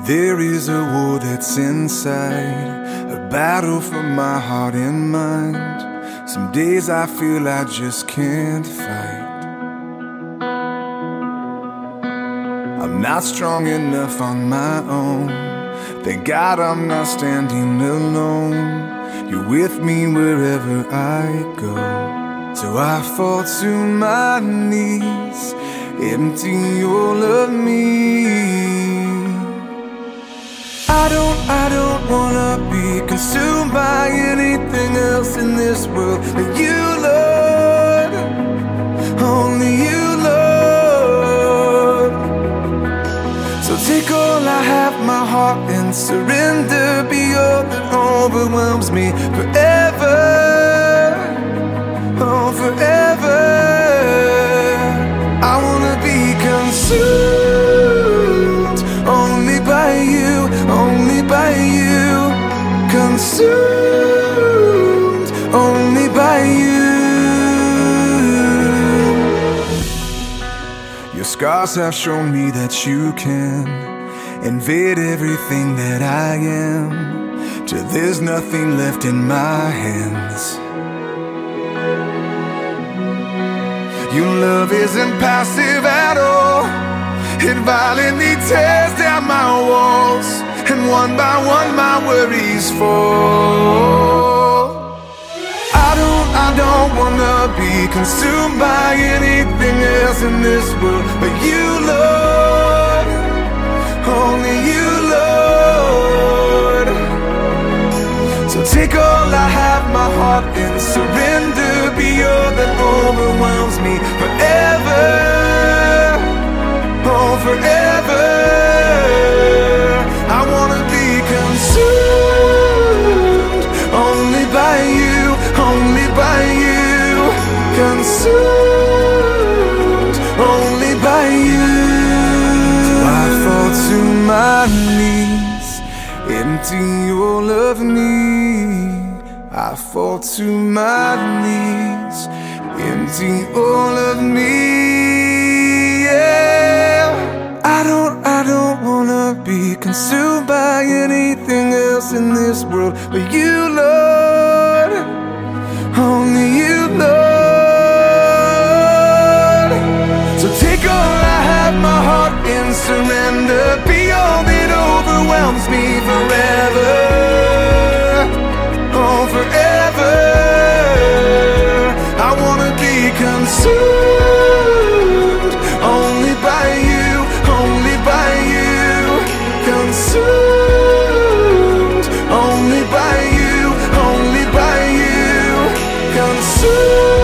There is a war that's inside, a battle for my heart and mind. Some days I feel I just can't fight. I'm not strong enough on my own. Thank God I'm not standing alone. You're with me wherever I go. So I fall to my knees, empty all of me. I don't wanna be consumed by anything else in this world but you, Lord. Only you, Lord. So take all I have, my heart, and surrender. Be all that overwhelms me forever. Oh, forever. I wanna be consumed only by you, only by you. Consumed only by you. Your scars have shown me that you can invade everything that I am, till there's nothing left in my hands. Your love isn't passive at all. It violently tears down my walls, and one by one my worries fall. I don't wanna be consumed by anything else in this world but you, Lord. Only you, Lord. So take all I have, my heart, and surrender. Be all that overwhelms me forever. Oh, forever. I wanna be consumed only by you, only by you. Consumed only by you. So I fall to my knees, empty all of me. I fall to my knees, empty all of me. Yeah. I don't wanna be consumed by anything else in this world but you, Lord. Only you, Lord. So take all I have, my heart, and surrender. Be all that overwhelms me forever. Oh, forever. I wanna be consumed only by you, only by you. Consumed only by you, only by you. Consumed.